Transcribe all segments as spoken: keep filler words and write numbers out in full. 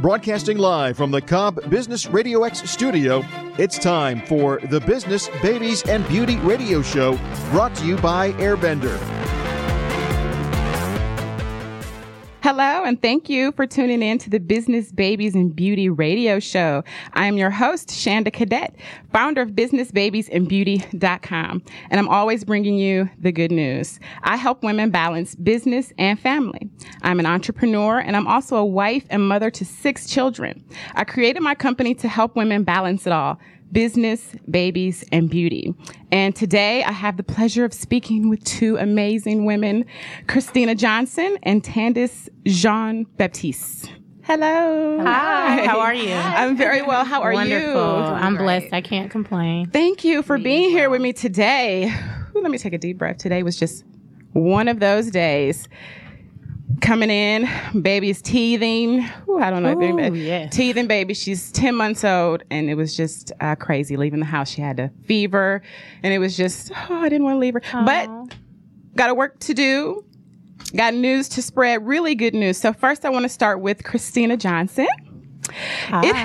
Broadcasting live from the Cobb Business Radio X studio, it's time for the Business, Babies, and Beauty Radio Show, brought to you by Airbender. Hello, and thank you for tuning in to the Business, Babies, and Beauty Radio Show. I am your host, Shanda Cadet, founder of business babies and beauty dot com, and I'm always bringing you the good news. I help women balance business and family. I'm an entrepreneur, and I'm also a wife and mother to six children. I created my company to help women balance it all: business, babies, and beauty. And today I have the pleasure of speaking with two amazing women, Christina Johnson and Tandis Jean-Baptiste. Hello. Hi. How are you? I'm very well. How are Wonderful. you? I'm blessed. I can't complain. Thank you for being here with me today. Ooh, let me take a deep breath. Today was just one of those days. Coming in, baby's teething. Ooh, I don't know. Ooh, if yes. Teething baby. She's ten months old, and it was just uh, crazy leaving the house. She had a fever, and it was just, oh, I didn't want to leave her. Aww. But got a work to do. Got news to spread. Really good news. So first, I want to start with Christina Johnson. Hi. It,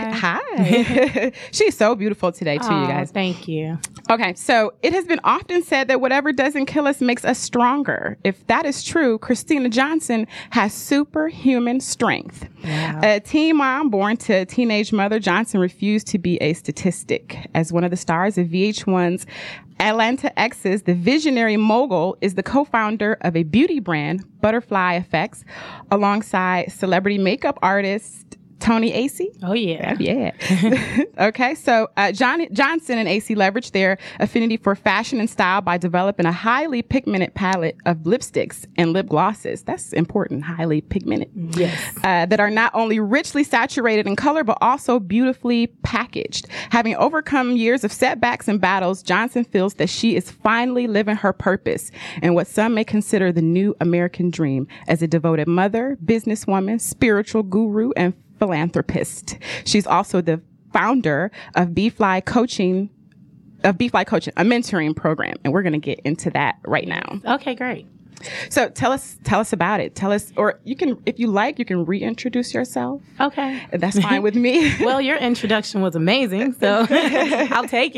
hi. She's so beautiful today, too, oh, you guys. Thank you. Okay, so it has been often said that whatever doesn't kill us makes us stronger. If that is true, Christina Johnson has superhuman strength. Wow. A teen mom born to a teenage mother, Johnson refused to be a statistic. As one of the stars of V H one's Atlanta Exes, the visionary mogul is the co-founder of a beauty brand, Butterfly Effects, alongside celebrity makeup artist Tony Acey. Oh, yeah. Yeah. Okay. So uh, John, Johnson and Acey leveraged their affinity for fashion and style by developing a highly pigmented palette of lipsticks and lip glosses. That's important. Highly pigmented. Yes. Uh, that are not only richly saturated in color, but also beautifully packaged. Having overcome years of setbacks and battles, Johnson feels that she is finally living her purpose and what some may consider the new American dream as a devoted mother, businesswoman, spiritual guru, and philanthropist. She's also the founder of B-Fly Coaching, of B-Fly Coaching, a mentoring program, and we're going to get into that right now. Okay, great. So tell us, tell us about it. Tell us, or you can, if you like, you can reintroduce yourself. Okay. That's fine with me. Well, your introduction was amazing, so I'll take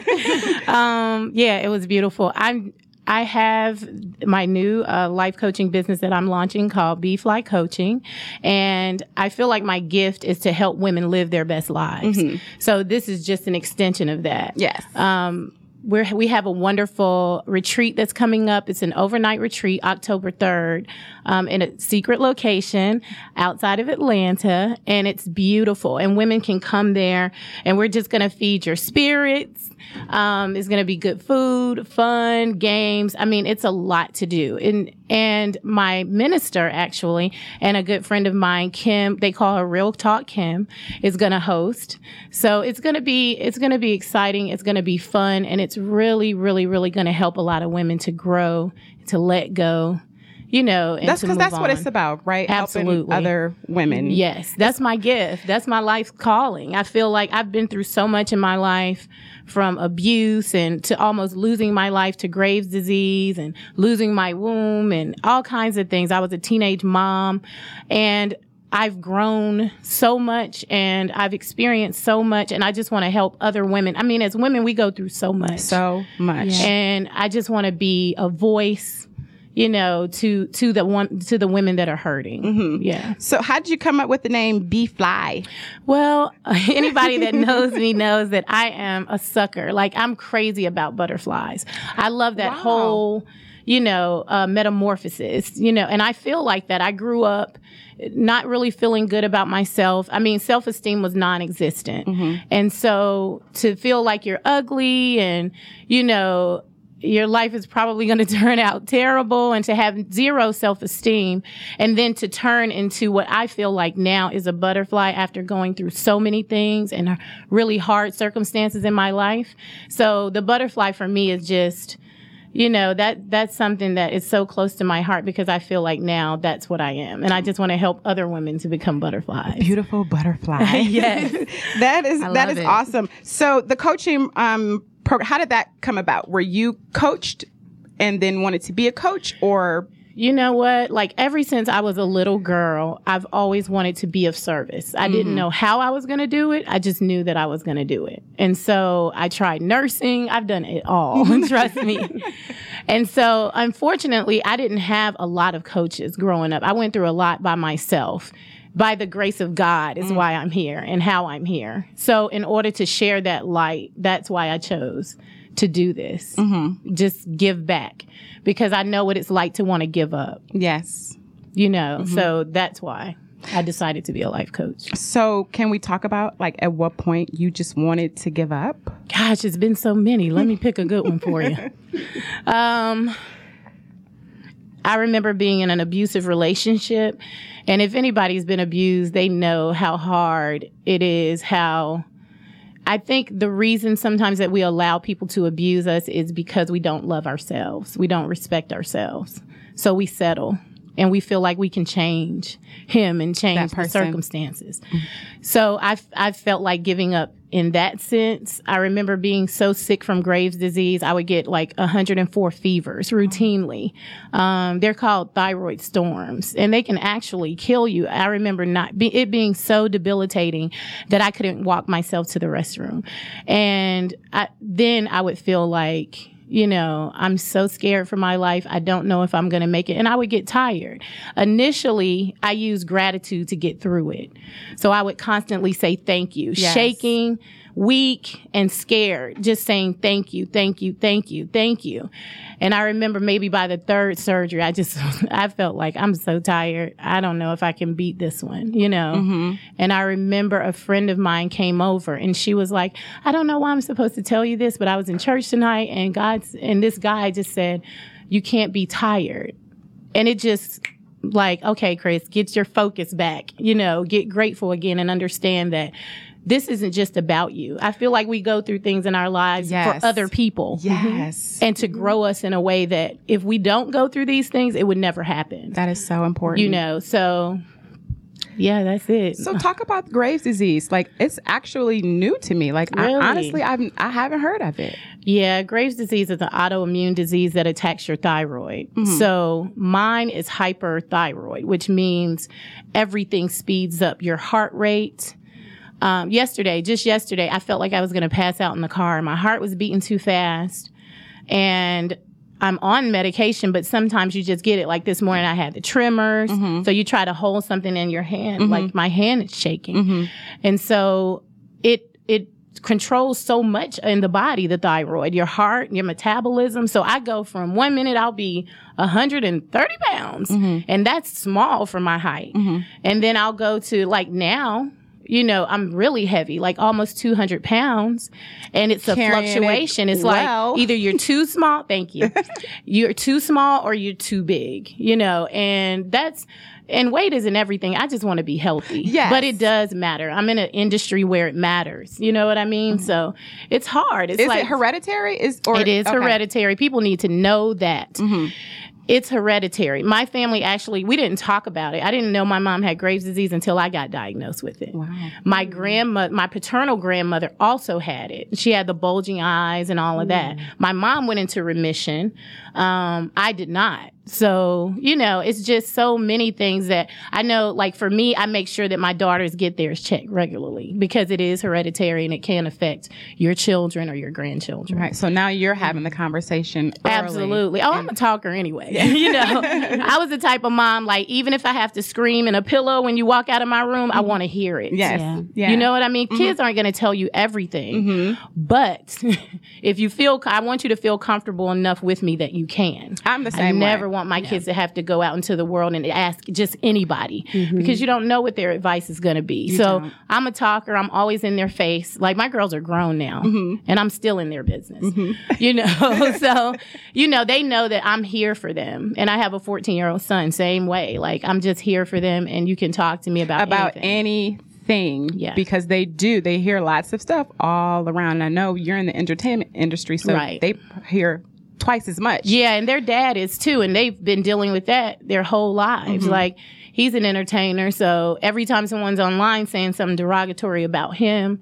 it. um, yeah, it was beautiful. I'm. I have my new uh, life coaching business that I'm launching called B-Fly Coaching. And I feel like my gift is to help women live their best lives. Mm-hmm. So this is just an extension of that. Yes. Um, we're, we have a wonderful retreat that's coming up. It's an overnight retreat, October third, um, in a secret location outside of Atlanta. And it's beautiful. And women can come there, and we're just going to feed your spirits. Um, it's going to be good food, fun, games. I mean, it's a lot to do. And, and my minister, actually, and a good friend of mine, Kim, they call her Real Talk Kim, is going to host. So it's going to be, it's going to be exciting. It's going to be fun. And it's really, really, really going to help a lot of women to grow, to let go. You know, and that's because that's on. what it's about, right? Absolutely. Helping other women. Yes, that's my gift. That's my life calling. I feel like I've been through so much in my life, from abuse and to almost losing my life to Graves' disease and losing my womb and all kinds of things. I was a teenage mom, and I've grown so much and I've experienced so much, and I just want to help other women. I mean, as women, we go through so much. So much. Yeah. And I just want to be a voice, you know, to, to the one, to the women that are hurting. Mm-hmm. Yeah. So how did you come up with the name B-Fly? Well, anybody that knows me knows that I am a sucker. Like, I'm crazy about butterflies. I love that wow. whole, you know, uh, metamorphosis, you know, and I feel like that. I grew up not really feeling good about myself. I mean, self-esteem was non-existent. Mm-hmm. And so to feel like you're ugly and, you know, your life is probably going to turn out terrible, and to have zero self-esteem, and then to turn into what I feel like now is a butterfly after going through so many things and really hard circumstances in my life. So the butterfly for me is just, you know, that that's something that is so close to my heart, because I feel like now that's what I am. And I just want to help other women to become butterflies. Beautiful butterfly. Yes. That is, I that love is it. awesome. So the coaching, um, program, how did that come about? Were you coached and then wanted to be a coach, or You know what? Like ever since I was a little girl, I've always wanted to be of service. I mm-hmm. didn't know how I was going to do it. I just knew that I was going to do it. And so I tried nursing. I've done it all. Trust me. And so unfortunately, I didn't have a lot of coaches growing up. I went through a lot by myself. By the grace of God is mm. why I'm here and how I'm here. So in order to share that light, that's why I chose to do this. Mm-hmm. Just give back. Because I know what it's like to want to give up. Yes. You know, mm-hmm. so that's why I decided to be a life coach. So can we talk about, like, at what point you just wanted to give up? Gosh, it's been so many. Let me pick a good one for you. Um, I remember being in an abusive relationship. And if anybody's been abused, they know how hard it is, how... I think the reason sometimes that we allow people to abuse us is because we don't love ourselves. We don't respect ourselves. So we settle and we feel like we can change him and change the circumstances. Mm-hmm. So I I felt like giving up in that sense. I remember being so sick from Graves' disease, I would get like one hundred four fevers routinely. Um, they're called thyroid storms, and they can actually kill you. I remember not be, it being so debilitating that I couldn't walk myself to the restroom. And I, then I would feel like, you know, I'm so scared for my life. I don't know if I'm going to make it. And I would get tired. Initially, I used gratitude to get through it. So I would constantly say thank you, yes. shaking, weak, and scared, just saying thank you, thank you, thank you, thank you. And I remember maybe by the third surgery, I just, I felt like I'm so tired. I don't know if I can beat this one, you know? Mm-hmm. And I remember a friend of mine came over and she was like, I don't know why I'm supposed to tell you this, but I was in church tonight and God's, and this guy just said, you can't be tired. And it just like, okay, Chris, get your focus back, you know, get grateful again and understand that this isn't just about you. I feel like we go through things in our lives yes. for other people. Yes. And to grow us in a way that if we don't go through these things, it would never happen. That is so important. You know, so yeah, that's it. So talk about Graves' disease. Like, it's actually new to me. Like, really? I, honestly, I've, I haven't heard of it. Yeah, Graves' disease is an autoimmune disease that attacks your thyroid. Mm-hmm. So mine is hyperthyroid, which means everything speeds up. Your heart rate. Um, yesterday, just yesterday, I felt like I was going to pass out in the car. My heart was beating too fast. And I'm on medication, but sometimes you just get it. Like this morning, I had the tremors. Mm-hmm. So you try to hold something in your hand. Mm-hmm. Like my hand is shaking. Mm-hmm. And so it, it controls so much in the body, the thyroid, your heart, your metabolism. So I go from one minute, I'll be one hundred thirty pounds. Mm-hmm. And that's small for my height. Mm-hmm. And then I'll go to like now, you know, I'm really heavy, like almost two hundred pounds. And it's a Carrying fluctuation. It it's well. Like either you're too small. Thank you. You're too small or you're too big, you know, and that's, and weight isn't everything. I just want to be healthy. Yes. But it does matter. I'm in an industry where it matters. You know what I mean? Mm-hmm. So it's hard. It's is like, it hereditary? Is or, It is okay. hereditary. People need to know that. Mm-hmm. It's hereditary. My family actually, we didn't talk about it. I didn't know my mom had Graves' disease until I got diagnosed with it. Wow. My grandmother, my paternal grandmother also had it. She had the bulging eyes and all of mm. that. My mom went into remission. Um, I did not. So, you know, it's just so many things that I know, like for me, I make sure that my daughters get theirs checked regularly because it is hereditary and it can affect your children or your grandchildren. Right. So now you're having the conversation early. Absolutely. Oh, I'm a talker anyway. You know, I was the type of mom, like, even if I have to scream in a pillow when you walk out of my room, mm-hmm. I want to hear it. Yes. Yeah. Yeah. You know what I mean? Mm-hmm. Kids aren't going to tell you everything, mm-hmm. but if you feel, I want you to feel comfortable enough with me that you can. I'm the same I never way. want my yeah. kids to have to go out into the world and ask just anybody mm-hmm. because you don't know what their advice is going to be. You so don't. I'm a talker. I'm always in their face. Like my girls are grown now mm-hmm. and I'm still in their business, mm-hmm. you know? So, you know, they know that I'm here for them. And I have a fourteen year old son, same way. Like I'm just here for them and you can talk to me about, about anything. Thing yeah. because they do they hear lots of stuff all around. I know you're in the entertainment industry, so right. they hear twice as much. Yeah, and their dad is too, and they've been dealing with that their whole lives. Mm-hmm. Like he's an entertainer, so every time someone's online saying something derogatory about him,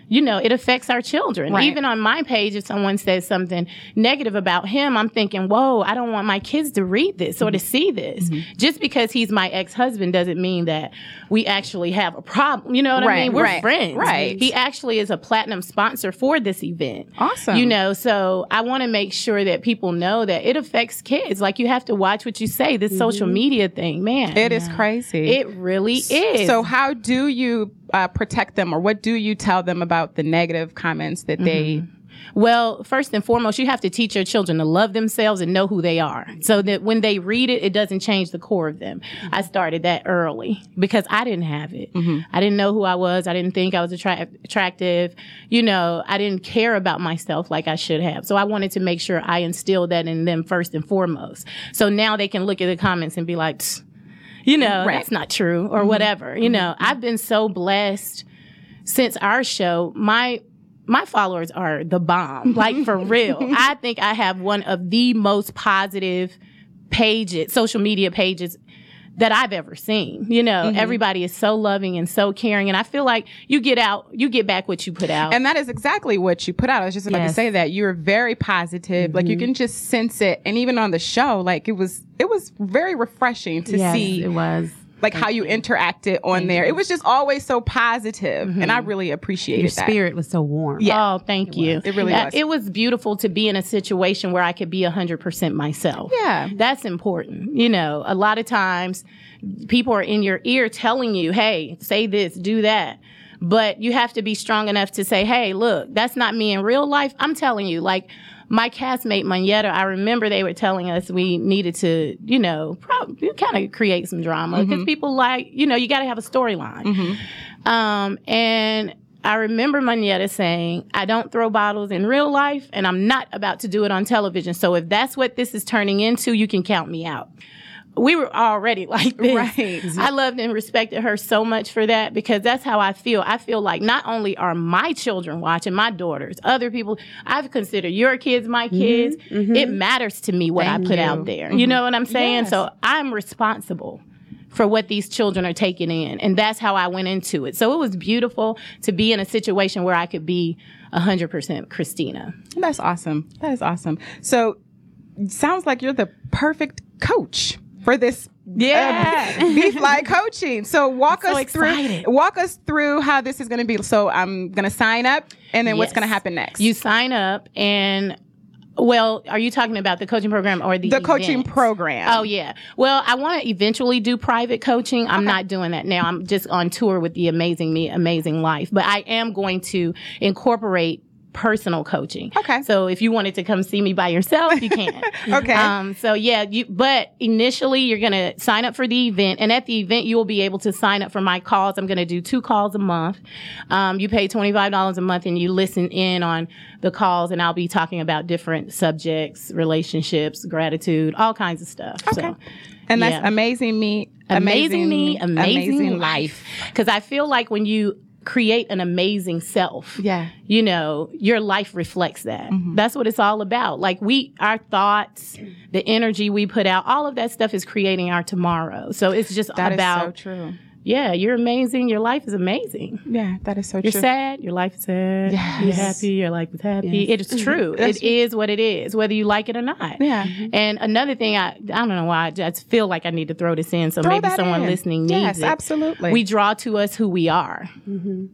you know, it affects our children. Right. Even on my page, if someone says something negative about him, I'm thinking, whoa, I don't want my kids to read this or to see this. Mm-hmm. Just because he's my ex-husband doesn't mean that we actually have a problem. You know what right, I mean? We're right, friends. Right. He actually is a platinum sponsor for this event. Awesome. You know, so I want to make sure that people know that it affects kids. Like, you have to watch what you say. This mm-hmm. social media thing, man. It yeah. is crazy. It really is. So how do you uh, protect them, or what do you tell them about the negative comments that mm-hmm. they... Well, first and foremost, you have to teach your children to love themselves and know who they are, so that when they read it, it doesn't change the core of them. Mm-hmm. I started that early because I didn't have it. Mm-hmm. I didn't know who I was. I didn't think I was attra- attractive. You know, I didn't care about myself like I should have. So I wanted to make sure I instilled that in them first and foremost. So now they can look at the comments and be like, you know, right. that's not true, or mm-hmm. whatever. You know, mm-hmm. I've been so blessed since our show. My My followers are the bomb, like for real. I think I have one of the most positive pages, social media pages that I've ever seen. You know, mm-hmm. everybody is so loving and so caring. And I feel like you get out, you get back what you put out. And that is exactly what you put out. I was just about yes. to say that. You're very positive. Mm-hmm. Like, you can just sense it. And even on the show, like, it was, it was very refreshing to yes, see. It was. Like how you interacted on thank there. You. It was just always so positive. Mm-hmm. And I really appreciated Your that. Your spirit was so warm. Yeah. Oh, thank it you. Was. It really uh, was. It was beautiful to be in a situation where I could be one hundred percent myself. Yeah. That's important. You know, a lot of times people are in your ear telling you, hey, say this, do that. But you have to be strong enough to say, hey, look, that's not me in real life. I'm telling you, like, my castmate, Monyetta, I remember they were telling us we needed to, you know, probably kind of create some drama because mm-hmm. people like, you know, you got to have a storyline. Mm-hmm. Um, and I remember Monyetta saying, I don't throw bottles in real life, and I'm not about to do it on television. So if that's what this is turning into, you can count me out. We were already like this. Right. I loved and respected her so much for that, because that's how I feel. I feel like not only are my children watching, my daughters, other people, I've considered your kids my kids. Mm-hmm, mm-hmm. It matters to me what Thank I put you. out there. Mm-hmm. You know what I'm saying? Yes. So I'm responsible for what these children are taking in. And that's how I went into it. So it was beautiful to be in a situation where I could be one hundred percent Christina. That's awesome. That is awesome. So it sounds like you're the perfect coach for this yeah. uh, BeFly coaching. So walk I'm us so excited. through walk us through how this is going to be. So I'm going to sign up, and then yes. what's going to happen next? You sign up, and well, are you talking about the coaching program or the The event? coaching program. Oh, yeah. Well, I want to eventually do private coaching. I'm okay. not doing that now. I'm just on tour with the Amazing Me, Amazing Life. But I am going to incorporate personal coaching. Okay. So if you wanted to come see me by yourself, you can. Okay. Um, so yeah, you, but initially you're going to sign up for the event, and at the event you will be able to sign up for my calls. I'm going to do two calls a month. Um, you pay twenty-five dollars a month and you listen in on the calls, and I'll be talking about different subjects, relationships, gratitude, all kinds of stuff. Okay. So, and that's yeah. Amazing Me, Amazing, amazing Me, Amazing, amazing Life. Because I feel like when you create an amazing self. Yeah. You know, your life reflects that. Mm-hmm. That's what it's all about. Like we, our thoughts, the energy we put out, all of that stuff is creating our tomorrow. So it's just that about. That is so true. Yeah, you're amazing. Your life is amazing. Yeah, that is so you're true. You're sad. Your life is sad. Yes. You're happy. Your life is happy. Yes. It is true. It true. is what it is, whether you like it or not. Yeah. And another thing, I I don't know why, I just feel like I need to throw this in, so throw maybe someone in. listening yes, needs it. Yes, absolutely. We draw to us who we are. Mm-hmm.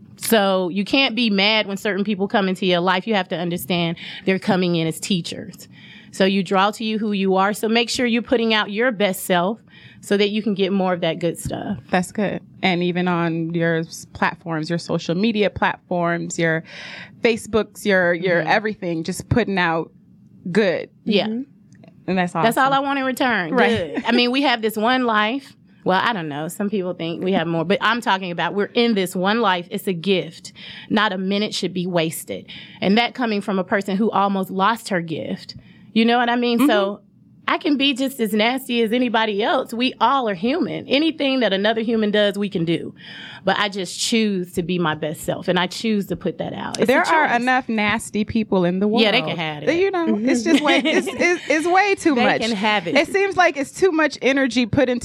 So you can't be mad when certain people come into your life. You have to understand they're coming in as teachers. So you draw to you who you are. So make sure you're putting out your best self so that you can get more of that good stuff. That's good. And even on your platforms, your social media platforms, your Facebooks, your your mm-hmm. everything, just putting out good. Yeah. Mm-hmm. And that's awesome. That's all I want in return. Right. Good. I mean, we have this one life. Well, I don't know. Some people think we have more, but I'm talking about we're in this one life. It's a gift. Not a minute should be wasted. And that coming from a person who almost lost her gift. You know what I mean? Mm-hmm. So I can be just as nasty as anybody else. We all are human. Anything that another human does, we can do. But I just choose to be my best self, and I choose to put that out. It's there are enough nasty people in the world. Yeah, they can have it. You know, it's just way, it's, it's, it's way too they much. They can have it. It seems like it's too much energy put into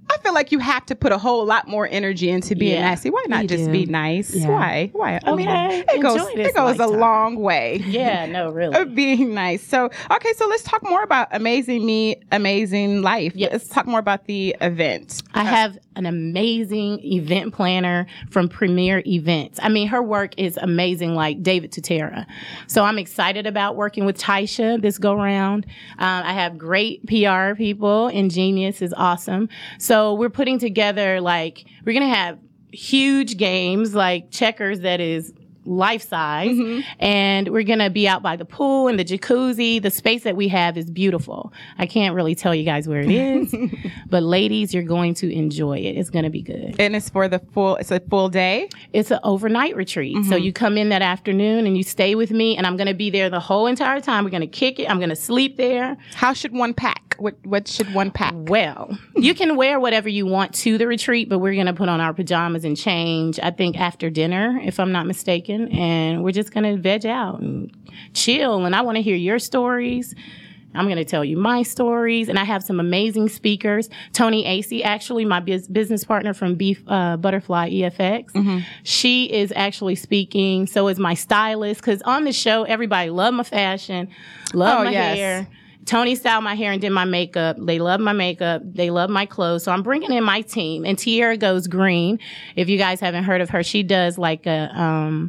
I feel like you have to put a whole lot more energy into being Yeah, nasty. Why not you just do. be nice? Yeah. Why? Why? I mean, Okay, it goes enjoy this it goes a lifetime. long way. Yeah, no, really. Of being nice. So, okay, so let's talk more about Amazing Me, Amazing Life. Yes. Let's talk more about the event. I have an amazing event planner from Premier Events. I mean, her work is amazing, like David Tutera. So I'm excited about working with Taisha this go round. Um, I have great P R people. Ingenious is awesome. So we're putting together, like, we're going to have huge games like checkers that is life size, mm-hmm. and we're gonna be out by the pool and the jacuzzi. The space that we have is beautiful. I can't really tell you guys where it is, but ladies, you're going to enjoy it. It's gonna be good. And it's for the full. It's a full day. It's an overnight retreat. Mm-hmm. So you come in that afternoon and you stay with me, and I'm gonna be there the whole entire time. We're gonna kick it. I'm gonna sleep there. How should one pack? What What should one pack? Well, you can wear whatever you want to the retreat, but we're gonna put on our pajamas and change. I think after dinner, if I'm not mistaken. And we're just going to veg out and chill. And I want to hear your stories. I'm going to tell you my stories. And I have some amazing speakers. Tony Acey, actually, my biz- business partner from Beef uh, Butterfly E F X. Mm-hmm. She is actually speaking. So is my stylist. Because on the show, everybody love my fashion, love oh, my yes. hair. Tony styled my hair and did my makeup. They love my makeup. They love my clothes. So I'm bringing in my team. And Tierra Goes Green. If you guys haven't heard of her, she does like a um,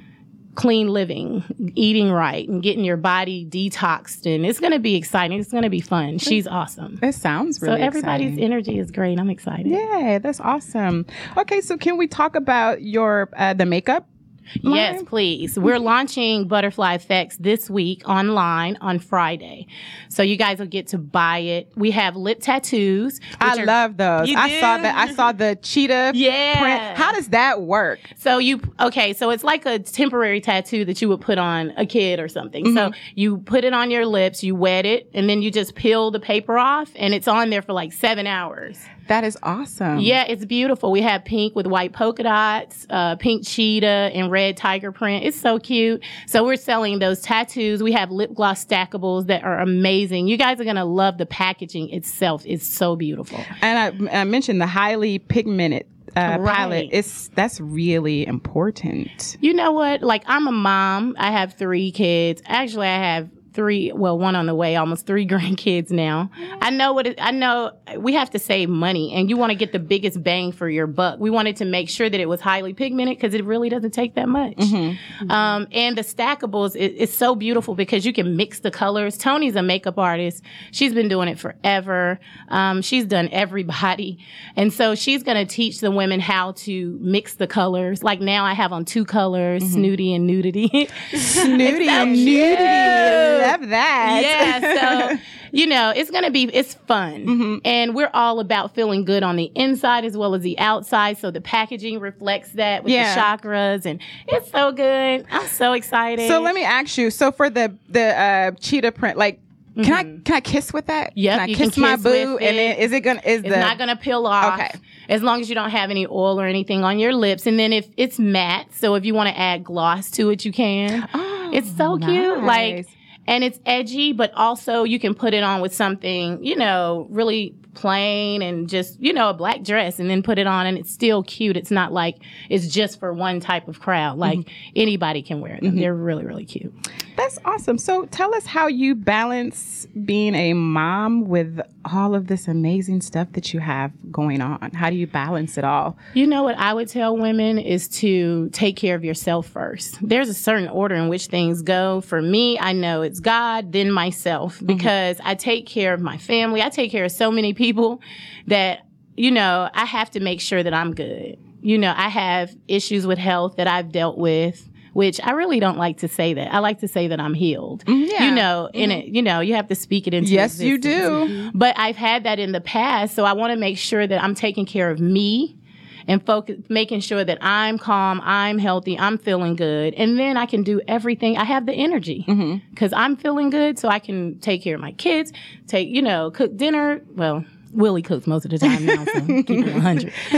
clean living, eating right, and getting your body detoxed. And it's going to be exciting. It's going to be fun. She's awesome. It sounds really So everybody's exciting. energy is great. I'm excited. Yeah, that's awesome. Okay, so can we talk about your uh, the makeup? Yes, line? please. We're launching Butterfly Effects this week online on Friday. So you guys will get to buy it. We have lip tattoos. I are, love those. You I do? saw that. I saw the cheetah Yeah. print. How does that work? So you, okay, so it's like a temporary tattoo that you would put on a kid or something. Mm-hmm. So you put it on your lips, you wet it, and then you just peel the paper off, and it's on there for like seven hours. That is awesome. Yeah, it's beautiful. We have pink with white polka dots, uh, pink cheetah, and red tiger print. It's so cute. So we're selling those tattoos. We have lip gloss stackables that are amazing. You guys are going to love the packaging itself. It's so beautiful. And I, I mentioned the highly pigmented uh, Right. palette. It's that's really important. You know what? Like, I'm a mom. I have three kids. Actually, I have three, well, one on the way, almost three grandkids now. I know what it, I know we have to save money, and you want to get the biggest bang for your buck. We wanted to make sure that it was highly pigmented because it really doesn't take that much. Mm-hmm. Um, and the stackables, it, it's so beautiful because you can mix the colors. Tony's a makeup artist. She's been doing it forever. Um, she's done everybody. And so she's going to teach the women how to mix the colors. Like now I have on two colors, mm-hmm. snooty and nudity. Snooty so and cute. nudity. Love that. Yeah, so, you know, it's going to be, it's fun. Mm-hmm. And we're all about feeling good on the inside as well as the outside. So the packaging reflects that with Yeah. the chakras, and it's so good. I'm so excited. So let me ask you. So for the the uh, cheetah print, like, can I can I kiss with that? Yep, can I you kiss can my kiss boo? with And it. then is it gonna is It's the not going to peel off. Okay. As long as you don't have any oil or anything on your lips. And then if it's matte, so if you want to add gloss to it, you can. Oh, It's so cute. nice. Like, and it's edgy, but also you can put it on with something, you know, really plain and just, you know, a black dress, and then put it on and it's still cute. It's not like it's just for one type of crowd. Like mm-hmm. anybody can wear them. Mm-hmm. They're really, really cute. That's awesome. So tell us how you balance being a mom with all of this amazing stuff that you have going on. How do you balance it all? You know what I would tell women is to take care of yourself first. There's a certain order in which things go. For me, I know it's God, then myself, because mm-hmm. I take care of my family. I take care of so many people that, you know, I have to make sure that I'm good. You know, I have issues with health that I've dealt with, which I really don't like to say that. I like to say that I'm healed. Yeah. You know, mm-hmm. in it, you know, you have to speak it into Yes, existence. you do. But I've had that in the past, so I want to make sure that I'm taking care of me and focus, making sure that I'm calm, I'm healthy, I'm feeling good, and then I can do everything. I have the energy because mm-hmm. I'm feeling good, so I can take care of my kids, take, you know, cook dinner. Well, Willie cooks most of the time now, so keep it one hundred. Uh,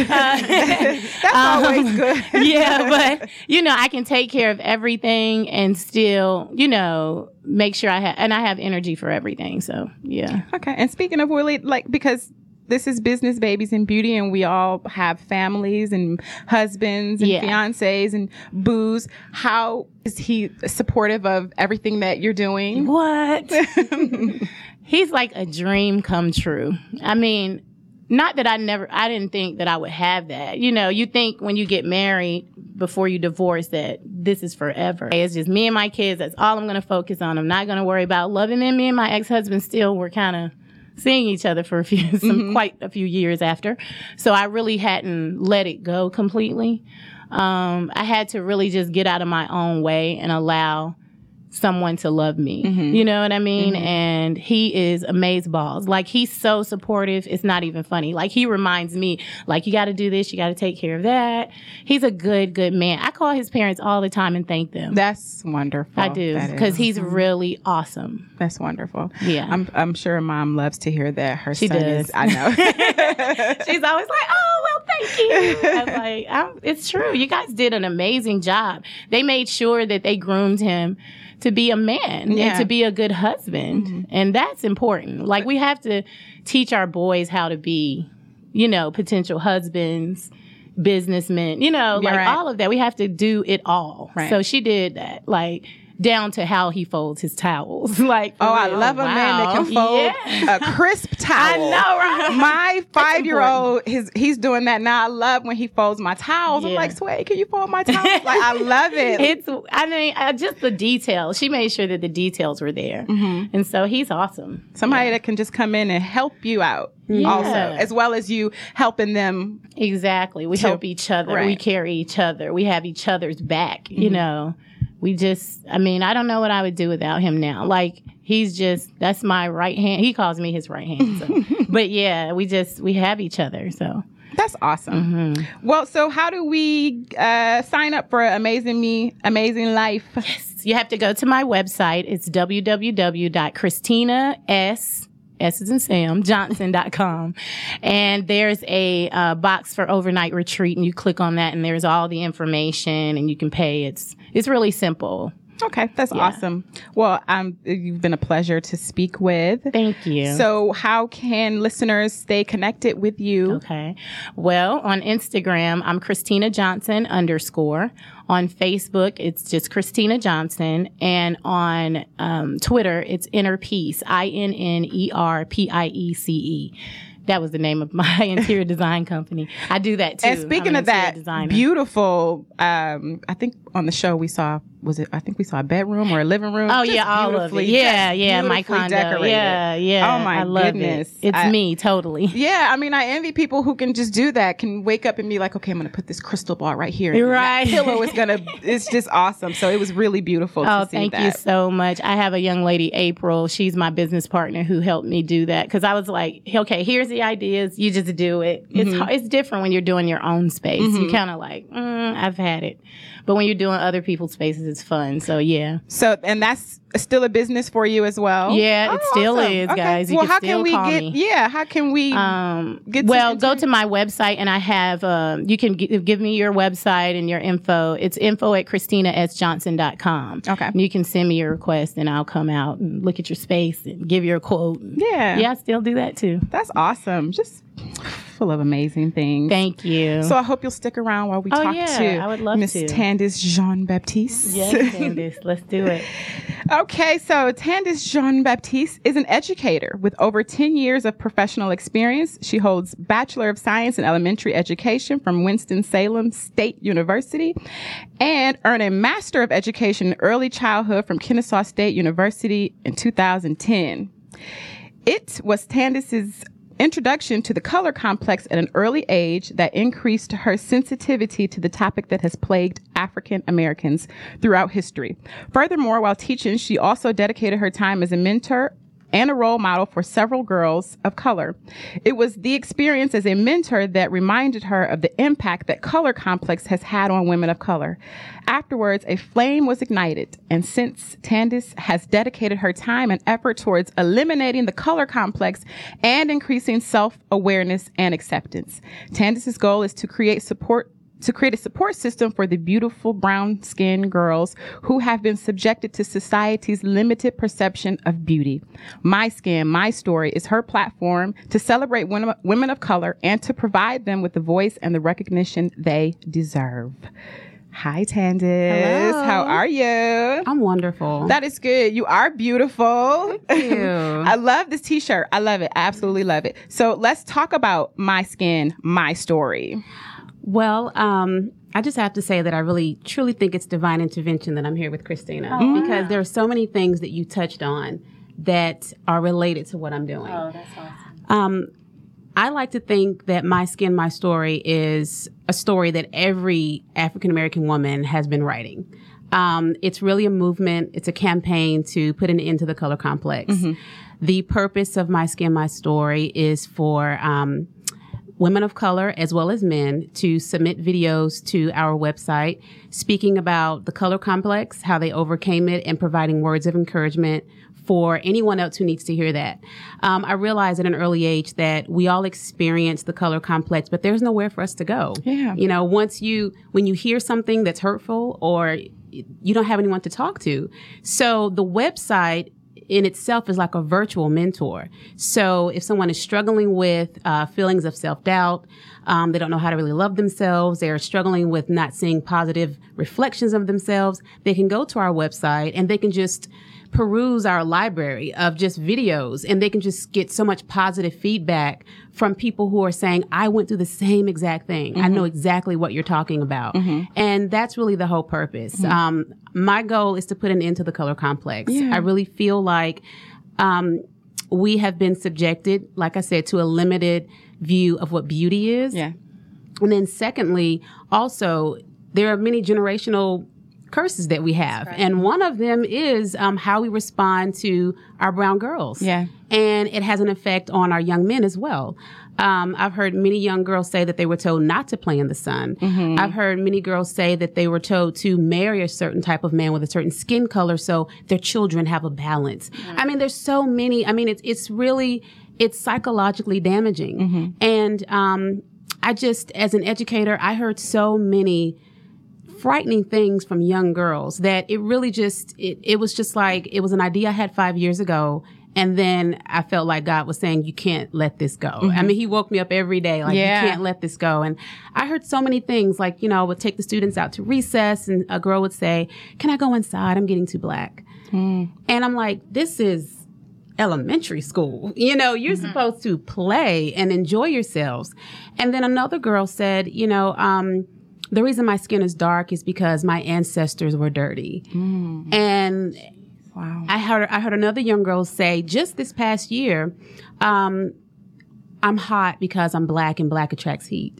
That's um, always good. Yeah, but, you know, I can take care of everything and still, you know, make sure I have, and I have energy for everything. So, yeah. Okay. And speaking of Willie, like, because this is Business Babies and Beauty, and we all have families and husbands and Yeah. fiancés and boos. How is he supportive of everything that you're doing? What? He's like a dream come true. I mean, not that I never, I didn't think that I would have that. You know, you think when you get married before you divorce that this is forever. It's just me and my kids. That's all I'm going to focus on. I'm not going to worry about loving them. Me and my ex-husband still were kind of seeing each other for a few, some mm-hmm. quite a few years after. So I really hadn't let it go completely. Um, I had to really just get out of my own way and allow someone to love me. Mm-hmm. You know what I mean? Mm-hmm. And he is amazeballs. Like, he's so supportive. It's not even funny. Like, he reminds me, like, you got to do this. You got to take care of that. He's a good, good man. I call his parents all the time and thank them. That's wonderful. I do. Because he's really awesome. That's wonderful. Yeah. I'm I'm sure Mom loves to hear that her she son does. is. I know. She's always like, oh, well, thank you. I'm like, I'm, it's true. You guys did an amazing job. They made sure that they groomed him to be a man yeah. and to be a good husband. Mm-hmm. And that's important. Like, we have to teach our boys how to be, you know, potential husbands, businessmen, you know, You're like right. all of that. We have to do it all. Right. So she did that. Like, down to how he folds his towels. Like, oh, I real. love a wow. man that can fold yeah. a crisp towel. I know, right? My five-year-old, his he's doing that now. I love when he folds my towels. Yeah. I'm like, Sway, can you fold my towels? Like, I love it. It's, I mean, uh, just the details. She made sure that the details were there. Mm-hmm. And so he's awesome. Somebody yeah. that can just come in and help you out. Yeah. Also, as well as you helping them. Exactly. We to, help each other. Right. We carry each other. We have each other's back, mm-hmm. you know. We just, I mean, I don't know what I would do without him now. Like, he's just, that's my right hand. He calls me his right hand. So. But yeah, we just, we have each other. So that's awesome. Mm-hmm. Well, so how do we uh, sign up for Amazing Me, Amazing Life? Yes, you have to go to my website. It's w w w dot christina s S is in Sam, Johnson dot com. And there's a uh, box for overnight retreat, and you click on that, and there's all the information, and you can pay. It's it's really simple. Okay, that's Yeah. awesome. Well, um, you've been a pleasure to speak with. Thank you. So how can listeners stay connected with you? Okay. Well, on Instagram, I'm Christina Johnson underscore. On Facebook, it's just Christina Johnson. And on um, Twitter, it's Inner Peace, I N N E R P I E C E. That was the name of my interior design company. I do that too. And speaking I'm an of that, designer. beautiful, um, I think on the show we saw, was it, I think we saw a bedroom or a living room. Oh, Just yeah, all of it. beautifully- Yeah, just yeah, my beautifully condo. decorated. Yeah, yeah. Oh, my I love goodness. it. It's I- me, totally. Yeah, I mean, I envy people who can just do that, can wake up and be like, okay, I'm going to put this crystal ball right here. You're And right. that pillow is going to, it's just awesome. So it was really beautiful to Oh, see thank that. you so much. I have a young lady, April. She's my business partner who helped me do that. Because I was like, okay, here's the ideas. You just do it. It's Mm-hmm. hard- it's different when you're doing your own space. You kind of like, mm, I've had it. But when you're doing other people's spaces, it's fun. So, yeah. So, and that's still a business for you as well? Yeah, it Oh, still awesome. is, Okay. guys. You well, can how still can we call get, me. yeah, how can we Um, get well, some go inter- to my website and I have, um, you can g- give me your website and your info. It's info at christina s johnson dot com. Okay. And you can send me your request and I'll come out and look at your space and give you a quote. Yeah. Yeah, I still do that too. That's awesome. Just full of amazing things. Thank you. So I hope you'll stick around while we Oh, talk yeah, to I would love Miss to. Tandis Jean-Baptiste. Yes, Candace, let's do it. Okay, so Tandis Jean-Baptiste is an educator with over ten years of professional experience. She holds Bachelor of Science in Elementary Education from Winston-Salem State University and earned a Master of Education in Early Childhood from Kennesaw State University in two thousand ten. It was Tandis's introduction to the color complex at an early age that increased her sensitivity to the topic that has plagued African Americans throughout history. Furthermore, while teaching, she also dedicated her time as a mentor and a role model for several girls of color. It was the experience as a mentor that reminded her of the impact that color complex has had on women of color. Afterwards, a flame was ignited, and since Tandis has dedicated her time and effort towards eliminating the color complex and increasing self-awareness and acceptance. Tandis's goal is to create support to create a support system for the beautiful brown-skinned girls who have been subjected to society's limited perception of beauty. My Skin, My Story is her platform to celebrate women, women of color and to provide them with the voice and the recognition they deserve. Hi, Tandis. Hello. How are you? I'm wonderful. That is good. You are beautiful. Thank you. I love this t-shirt. I love it. I absolutely love it. So let's talk about My Skin, My Story. Well, um, I just have to say that I really, truly think it's divine intervention that I'm here with Christina Oh, because wow. there are so many things that you touched on that are related to what I'm doing. Oh, that's awesome. Um, I like to think that My Skin, My Story is a story that every African-American woman has been writing. Um, it's really a movement. It's a campaign to put an end to the color complex. Mm-hmm. The purpose of My Skin, My Story is for um, women of color as well as men to submit videos to our website speaking about the color complex, how they overcame it, and providing words of encouragement for anyone else who needs to hear that. Um, I realized at an early age that we all experience the color complex, but there's nowhere for us to go. Yeah. You know, once you, when you hear something that's hurtful or you don't have anyone to talk to. So the website in itself is like a virtual mentor. So if someone is struggling with uh, feelings of self-doubt, um, they don't know how to really love themselves, they're struggling with not seeing positive reflections of themselves, they can go to our website and they can just peruse our library of just videos and they can just get so much positive feedback from people who are saying, I went through the same exact thing. Mm-hmm. I know exactly what you're talking about. Mm-hmm. And that's really the whole purpose. Mm-hmm. Um, my goal is to put an end to the color complex. Yeah. I really feel like um, we have been subjected, like I said, to a limited view of what beauty is. Yeah. And then secondly, also, there are many generational curses that we have. Right. And one of them is um, how we respond to our brown girls. Yeah. And it has an effect on our young men as well. Um, I've heard many young girls say that they were told not to play in the sun. Mm-hmm. I've heard many girls say that they were told to marry a certain type of man with a certain skin color so their children have a balance. Mm-hmm. I mean, there's so many. I mean, it's it's really, it's psychologically damaging. Mm-hmm. And um, I just, as an educator, I heard so many frightening things from young girls that it really just, it, it was just like, it was an idea I had five years ago. And then I felt like God was saying, you can't let this go. Mm-hmm. I mean, he woke me up every day, like, yeah. you can't let this go. And I heard so many things, like, you know, I would take the students out to recess and a girl would say, can I go inside? I'm getting too black. Mm. And I'm like, this is elementary school. You know, you're mm-hmm. supposed to play and enjoy yourselves. And then another girl said, you know, um, the reason my skin is dark is because my ancestors were dirty. Mm. And wow. I heard I heard another young girl say just this past year, um, I'm hot because I'm black and black attracts heat.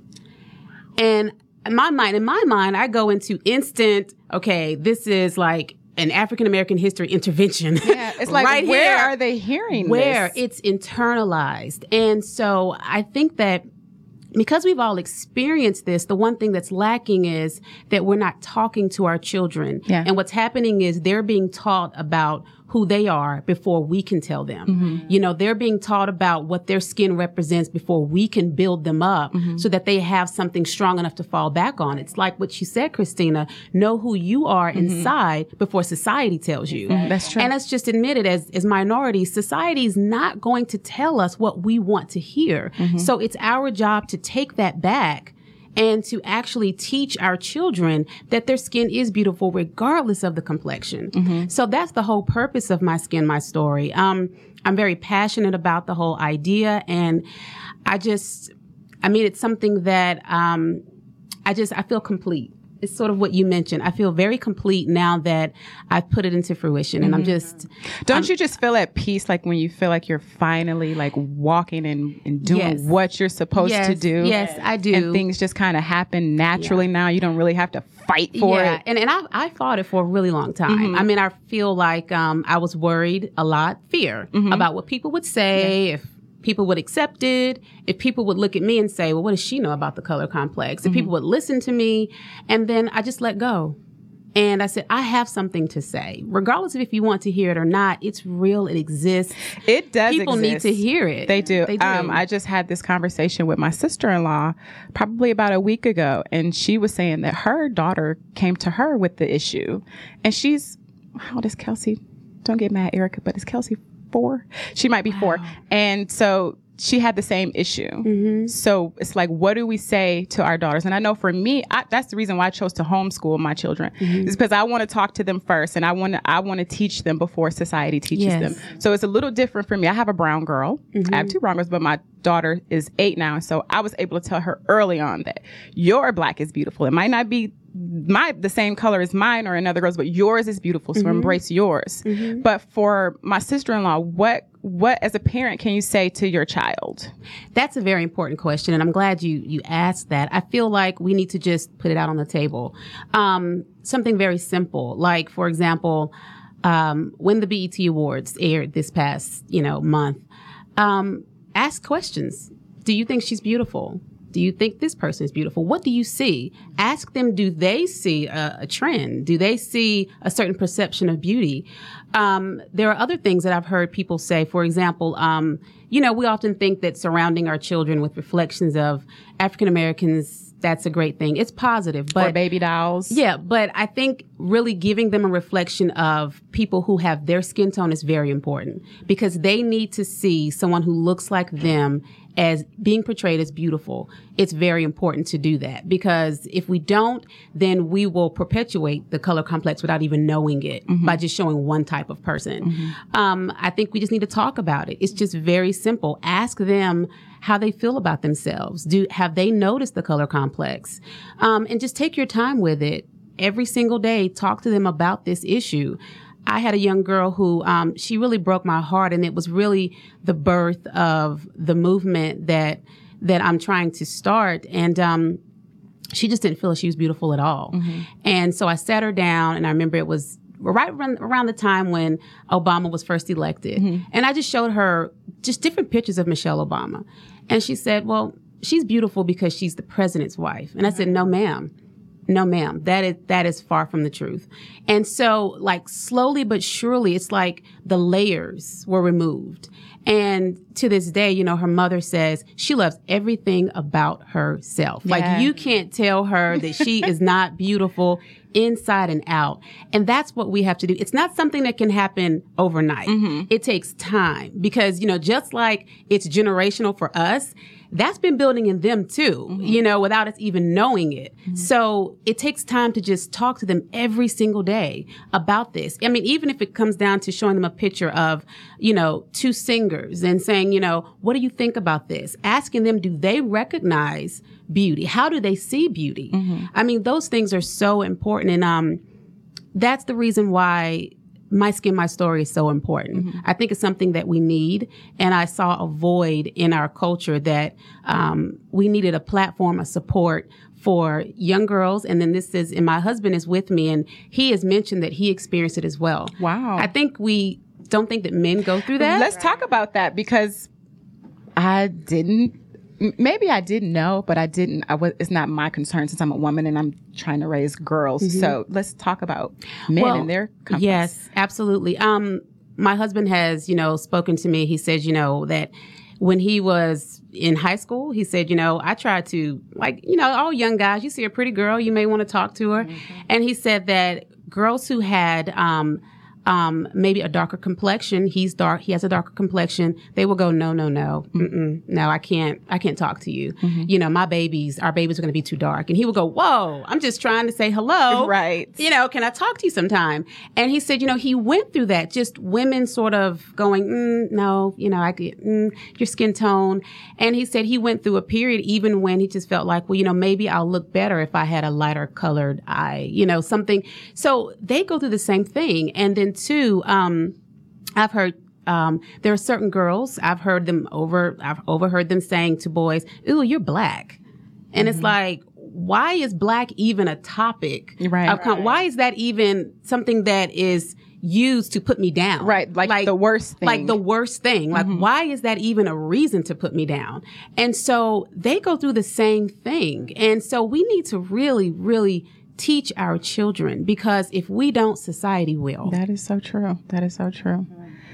And in my mind, in my mind, I go into instant, okay, this is like an African American history intervention. Yeah, it's like, right where here, are they hearing where this? It's internalized. And so I think that because we've all experienced this, the one thing that's lacking is that we're not talking to our children. Yeah. And what's happening is they're being taught about who they are before we can tell them. Mm-hmm. You know, they're being taught about what their skin represents before we can build them up mm-hmm. so that they have something strong enough to fall back on. It's like what you said, Christina, know who you are mm-hmm. inside before society tells you. Mm-hmm. That's true. And let's just admit it, as, as minorities, society is not going to tell us what we want to hear. Mm-hmm. So it's our job to take that back and to actually teach our children that their skin is beautiful regardless of the complexion. Mm-hmm. So that's the whole purpose of My Skin, My Story. Um, I'm very passionate about the whole idea, and I just, I mean, it's something that um, I just, I feel complete. It's sort of what you mentioned. I feel very complete now that I've put it into fruition, and mm-hmm. I'm just. Don't I'm, you just feel at peace, like when you feel like you're finally like walking and, and doing yes. what you're supposed yes. to do? Yes, I do. And things just kind of happen naturally yeah. now. You don't really have to fight for yeah. it. And and I I fought it for a really long time. Mm-hmm. I mean, I feel like um, I was worried a lot, fear mm-hmm. about what people would say, yeah. if people would accept it, if people would look at me and say, well, what does she know about the color complex? If mm-hmm. people would listen to me, and then I just let go. And I said, I have something to say. Regardless of if you want to hear it or not, it's real. It exists. It does People exist. need to hear it. They do. They do. Um, I just had this conversation with my sister-in-law probably about a week ago, and she was saying that her daughter came to her with the issue. And she's, how old is Kelsey? Don't get mad, Erica, but is Kelsey four? She might be wow. four. And so she had the same issue. Mm-hmm. So it's like, what do we say to our daughters? And I know for me, I, that's the reason why I chose to homeschool my children, mm-hmm. is because I want to talk to them first, and I want to I want to teach them before society teaches yes. them. So it's a little different for me. I have a brown girl. Mm-hmm. I have two brown girls, but my daughter is eight now. So I was able to tell her early on that your black is beautiful. It might not be my the same color as mine or another girl's, but yours is beautiful. So mm-hmm. embrace yours. Mm-hmm. But for my sister-in-law, what what as a parent can you say to your child? That's a very important question, and I'm glad you you asked that. I feel like we need to just put it out on the table. Um, something very simple, like for example, um, when the B E T Awards aired this past you know month, um, ask questions. Do you think she's beautiful? Do you think this person is beautiful? What do you see? Ask them, do they see a, a trend? Do they see a certain perception of beauty? Um, there are other things that I've heard people say. For example, um, you know, we often think that surrounding our children with reflections of African Americans, that's a great thing. It's positive. But or baby dolls. Yeah, but I think really giving them a reflection of people who have their skin tone is very important, because they need to see someone who looks like them as being portrayed as beautiful. It's very important to do that, because if we don't, then we will perpetuate the color complex without even knowing it, mm-hmm. by just showing one type of person. Mm-hmm. Um, I think we just need to talk about it. It's just very simple. Ask them how they feel about themselves. Do have they noticed the color complex? Um, and just take your time with it. Every single day, talk to them about this issue. I had a young girl who, um, she really broke my heart, and it was really the birth of the movement that, that I'm trying to start. And, um, she just didn't feel like she was beautiful at all. Mm-hmm. And so I sat her down, and I remember it was right around, around the time when Obama was first elected. Mm-hmm. And I just showed her just different pictures of Michelle Obama. And she said, well, she's beautiful because she's the president's wife. And I said, no, ma'am. No, ma'am. That is, that is far from the truth. And so, like, slowly but surely, it's like the layers were removed. And to this day, you know, her mother says she loves everything about herself. Yeah. Like, you can't tell her that she is not beautiful inside and out. And that's what we have to do. It's not something that can happen overnight. Mm-hmm. It takes time, because, you know, just like it's generational for us, that's been building in them too, mm-hmm. you know, without us even knowing it. Mm-hmm. So it takes time to just talk to them every single day about this. I mean, even if it comes down to showing them a picture of, you know, two singers and saying, you know, what do you think about this? Asking them, do they recognize beauty? How do they see beauty? Mm-hmm. I mean, those things are so important. And um, that's the reason why My Skin, My Story is so important. Mm-hmm. I think it's something that we need. And I saw a void in our culture that um, we needed a platform, a support for young girls. And then this is, and my husband is with me, and he has mentioned that he experienced it as well. Wow. I think we don't think that men go through that. Let's talk about that, because I didn't. Maybe I didn't know, but I didn't. I was, it's not my concern, since I'm a woman and I'm trying to raise girls. Mm-hmm. So let's talk about men well, and their complex. Yes, absolutely. Um, my husband has, you know, spoken to me. He says, you know, that when he was in high school, he said, you know, I tried to, like, you know, all young guys, you see a pretty girl, you may want to talk to her. Mm-hmm. And he said that girls who had, um, Um, maybe a darker complexion. He's dark. He has a darker complexion. They will go, no, no, no, mm-mm, no, I can't, I can't talk to you. Mm-hmm. You know, my babies, our babies are going to be too dark. And he will go, whoa, I'm just trying to say hello. Right. You know, can I talk to you sometime? And he said, you know, he went through that, just women sort of going, mm, no, you know, I get, mm, your skin tone. And he said he went through a period even when he just felt like, well, you know, maybe I'll look better if I had a lighter colored eye, you know, something. So they go through the same thing. And then Two, um, I've heard um, there are certain girls, I've heard them over, I've overheard them saying to boys, ooh, you're black. And mm-hmm. it's like, why is black even a topic? Right. Of con- right. Why is that even something that is used to put me down. Right. Like, like the worst thing. Like the worst thing. Like, mm-hmm. why is that even a reason to put me down? And so they go through the same thing. And so we need to really, really teach our children, because if we don't, society will. That is so true. That is so true.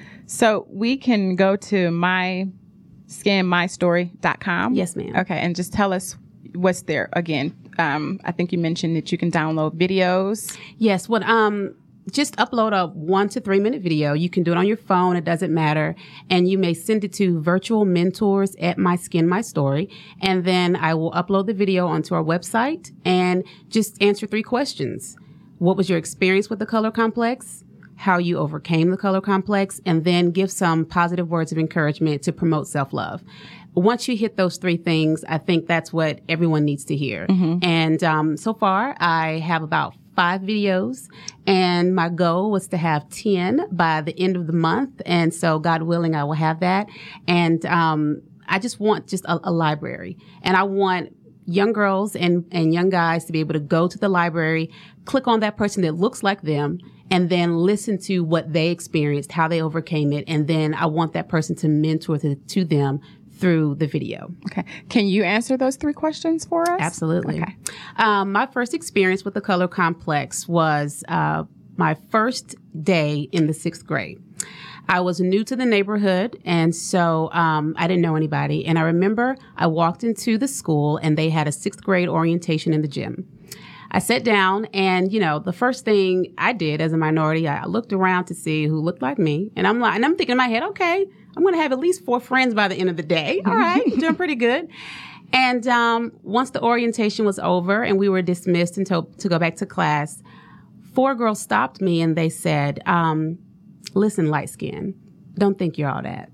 So we can go to my scan my story dot com. Yes, ma'am. Okay. And just tell us what's there again. Um, I think you mentioned that you can download videos. Yes. What, um, just upload a one to three minute video. You can do it on your phone. It doesn't matter. And you may send it to virtual mentors at My Skin, My Story. And then I will upload the video onto our website and just answer three questions. What was your experience with the color complex? How you overcame the color complex? And then give some positive words of encouragement to promote self-love. Once you hit those three things, I think that's what everyone needs to hear. Mm-hmm. And um, so far, I have about five videos, and my goal was to have ten by the end of the month. And so, God willing, I will have that. And um, I just want just a, a library, and I want young girls and, and young guys to be able to go to the library, click on that person that looks like them, and then listen to what they experienced, how they overcame it. And then I want that person to mentor to, to them through the video. Okay. Can you answer those three questions for us? Absolutely. Okay. Um, my first experience with the color complex was uh, my first day in the sixth grade. I was new to the neighborhood, and so um, I didn't know anybody. And I remember I walked into the school, and they had a sixth grade orientation in the gym. I sat down, and, you know, the first thing I did as a minority, I looked around to see who looked like me. And I'm like, and I'm thinking in my head, okay, I'm going to have at least four friends by the end of the day. All right, doing pretty good. And um, once the orientation was over and we were dismissed and to, to go back to class, four girls stopped me and they said, um, listen, light skin, don't think you're all that.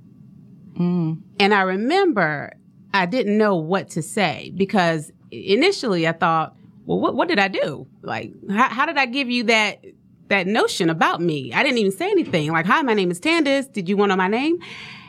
Mm. And I remember I didn't know what to say, because initially I thought, well, what, what did I do? Like, how, how did I give you that that notion about me? I didn't even say anything. Like, hi, my name is Tandis. Did you want to know my name?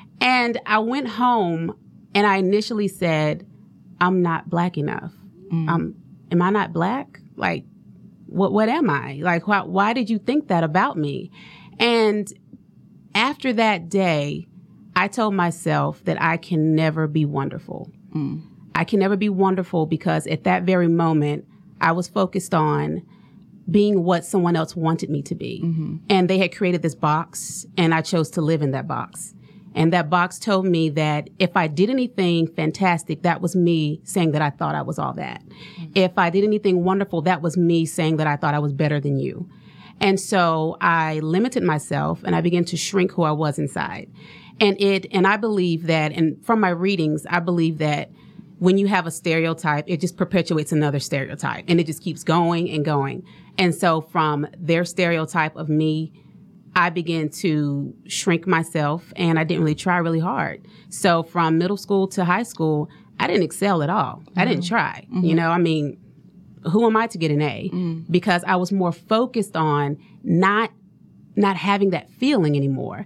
And I went home and I initially said, I'm not black enough. Mm. Um, am I not black? Like, what what am I? Like, why, why did you think that about me? And after that day, I told myself that I can never be wonderful. Mm. I can never be wonderful, because at that very moment, I was focused on being what someone else wanted me to be. Mm-hmm. And they had created this box, and I chose to live in that box. And that box told me that if I did anything fantastic, that was me saying that I thought I was all that. Mm-hmm. If I did anything wonderful, that was me saying that I thought I was better than you. And so I limited myself, and I began to shrink who I was inside. And it, and I believe that, and from my readings, I believe that when you have a stereotype, it just perpetuates another stereotype, and it just keeps going and going. And so from their stereotype of me, I began to shrink myself, and I didn't really try really hard. So from middle school to high school, I didn't excel at all. Mm-hmm. I didn't try. Mm-hmm. You know, I mean, who am I to get an A? Mm-hmm. Because I was more focused on not, not having that feeling anymore.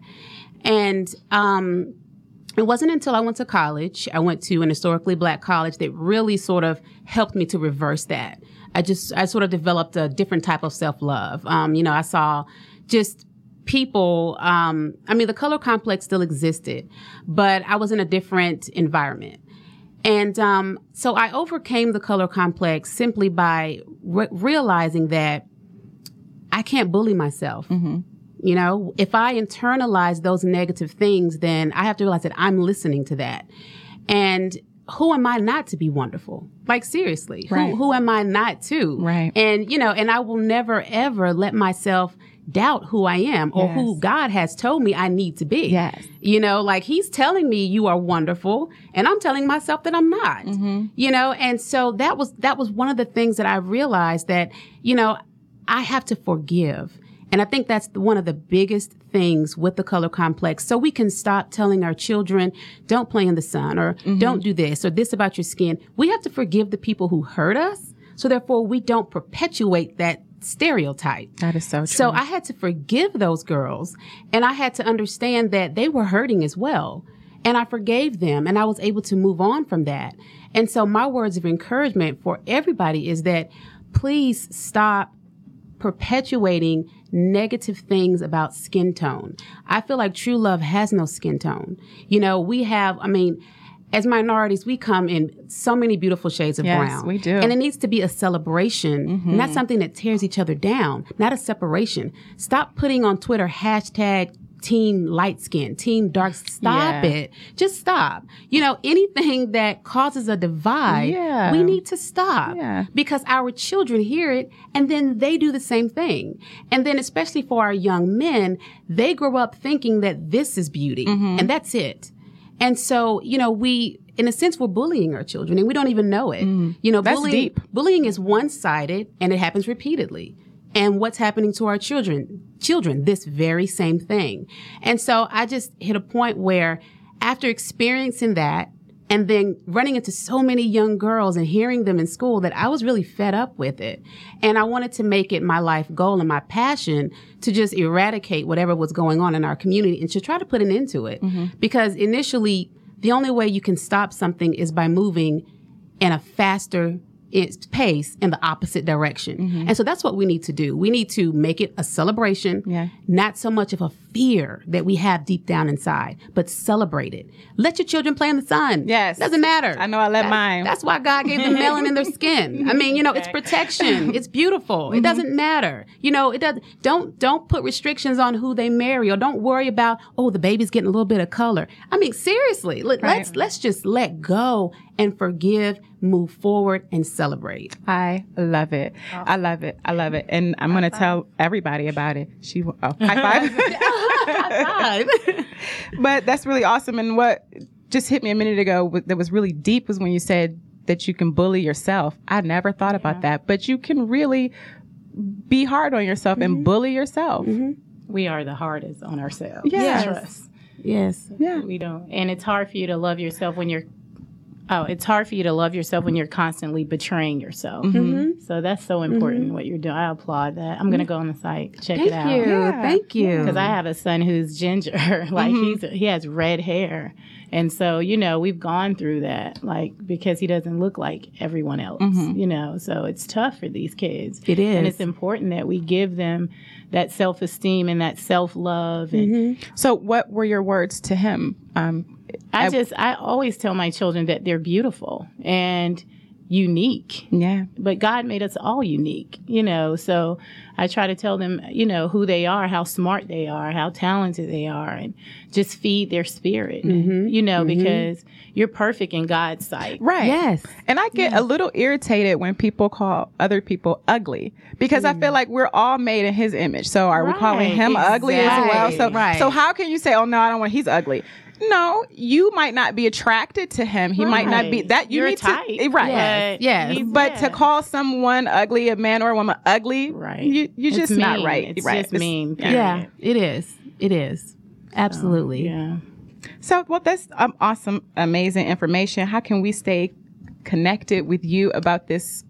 And, um, it wasn't until I went to college, I went to an historically black college, that really sort of helped me to reverse that. I just, I sort of developed a different type of self-love. Um, you know, I saw just people, um, I mean, the color complex still existed, but I was in a different environment. And um, so I overcame the color complex simply by re- realizing that I can't bully myself. Mm-hmm. You know, if I internalize those negative things, then I have to realize that I'm listening to that. And who am I not to be wonderful? Like, seriously, right. who, who am I not to? Right. And, you know, and I will never, ever let myself doubt who I am or yes. who God has told me I need to be. Yes. You know, like, he's telling me you are wonderful, and I'm telling myself that I'm not, mm-hmm. you know, and so that was, that was one of the things that I realized, that, you know, I have to forgive. And I think that's one of the biggest things with the color complex. So we can stop telling our children, don't play in the sun, or mm-hmm. don't do this, or this about your skin. We have to forgive the people who hurt us. So therefore, we don't perpetuate that stereotype. That is so true. So I had to forgive those girls, and I had to understand that they were hurting as well. And I forgave them, and I was able to move on from that. And so my words of encouragement for everybody is that please stop perpetuating negative things about skin tone. I feel like true love has no skin tone. You know, we have, I mean, as minorities, we come in so many beautiful shades of yes, brown. we do. And it needs to be a celebration, mm-hmm. not something that tears each other down, not a separation. Stop putting on Twitter hashtag team light skin, team dark. Stop yeah. it. Just stop. You know, anything that causes a divide, yeah. we need to stop. Yeah. Because our children hear it and then they do the same thing. And then especially for our young men, they grow up thinking that this is beauty mm-hmm. and that's it. And so, you know, we, in a sense, we're bullying our children and we don't even know it. Mm. You know, That's bullying, deep. bullying is one-sided and it happens repeatedly. And what's happening to our children? Children, this very same thing. And so I just hit a point where after experiencing that and then running into so many young girls and hearing them in school that I was really fed up with it. And I wanted to make it my life goal and my passion to just eradicate whatever was going on in our community and to try to put an end to it. Mm-hmm. Because initially, the only way you can stop something is by moving in a faster its pace in the opposite direction. Mm-hmm. And so that's what we need to do. We need to make it a celebration, yeah. not so much of a fear that we have deep down inside, but celebrate it. Let your children play in the sun. Yes. Doesn't matter. I know I let that, mine. That's why God gave them melanin in their skin. I mean, you know, it's protection. It's beautiful. Mm-hmm. It doesn't matter. You know, it doesn't, don't, don't put restrictions on who they marry or don't worry about, oh, the baby's getting a little bit of color. I mean, seriously, let, right. let's, let's just let go and forgive, move forward, and celebrate. I love it. Awesome. I love it. I love it. And I'm going to tell everybody about it. She, oh, high five. High five. But that's really awesome. And what just hit me a minute ago that was really deep was when you said that you can bully yourself. I never thought about yeah. that. But you can really be hard on yourself mm-hmm. and bully yourself. Mm-hmm. We are the hardest on ourselves. Yes. Trust. Yes. Yeah. We don't. And it's hard for you to love yourself when you're Oh, it's hard for you to love yourself when you're constantly betraying yourself. Mm-hmm. So that's so important mm-hmm. what you're doing. I applaud that. I'm going to go on the site, check Thank it out. You. Yeah. Thank you. Because I have a son who's ginger. like mm-hmm. he's he has red hair. And so, you know, we've gone through that, like, because he doesn't look like everyone else, mm-hmm. you know. So it's tough for these kids. It is. And it's important that we give them that self-esteem and that self-love. And mm-hmm. So what were your words to him? Um, I just, I always tell my children that they're beautiful and unique. Yeah. But God made us all unique, you know, so I try to tell them, you know, who they are, how smart they are, how talented they are, and just feed their spirit, mm-hmm. you know, mm-hmm. because you're perfect in God's sight. Right. Yes. And I get yes. a little irritated when people call other people ugly because mm. I feel like we're all made in his image. So are right. we calling him exactly. ugly as well? So, right. so how can you say, oh, no, I don't want, he's ugly. No, you might not be attracted to him. He right. might not be that. You You're need type. to right. Yes. yes. But yeah. to call someone ugly, a man or a woman ugly, right? You you it's just mean. not right. It's right. just mean. Period. Yeah, it is. It is. Absolutely. So, yeah. So, well, that's um, awesome, amazing information. How can we stay connected with you about this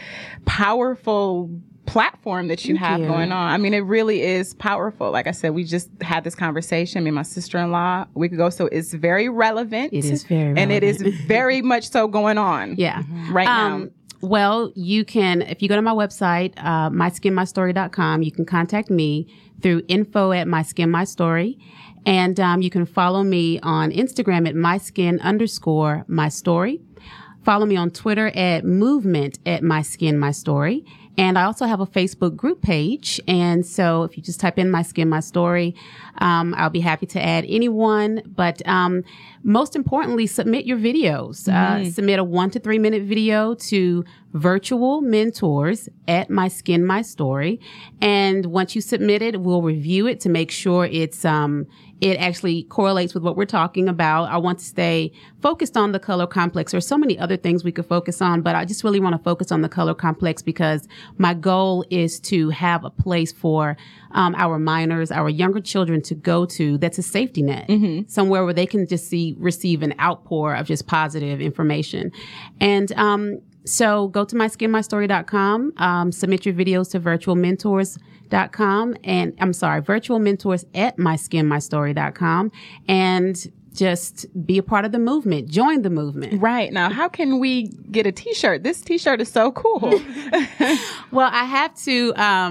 powerful platform that you Thank have you. going on? I mean, it really is powerful. Like I said, we just had this conversation, me and my sister-in-law, a week ago. So it's very relevant. It is very relevant. And it is very much so going on. Yeah. Right um, now. Well, you can, if you go to my website, uh, my skin my story dot com, you can contact me through info at myskinmystory. And um, you can follow me on Instagram at myskin underscore my story. Follow me on Twitter at movement at myskinmystory. And I also have a Facebook group page. And so if you just type in My Skin, My Story, um, I'll be happy to add anyone. But um, most importantly, submit your videos. Mm-hmm. Uh, submit a one to three minute video to virtual mentors at My Skin, My Story. And once you submit it, we'll review it to make sure it's um, it actually correlates with what we're talking about. I want to stay focused on the color complex. There's so many other things we could focus on, but I just really want to focus on the color complex because my goal is to have a place for um, our minors, our younger children to go to that's a safety net, mm-hmm. somewhere where they can just see, receive an outpour of just positive information. And um, so go to my skin my story dot com, um, submit your videos to virtual mentors dot com, and I'm sorry, virtual mentors at my skin my story dot com, and just be a part of the movement. Join the movement. Right. Now, how can we get a t-shirt? This t-shirt is so cool. Well, I have to, um,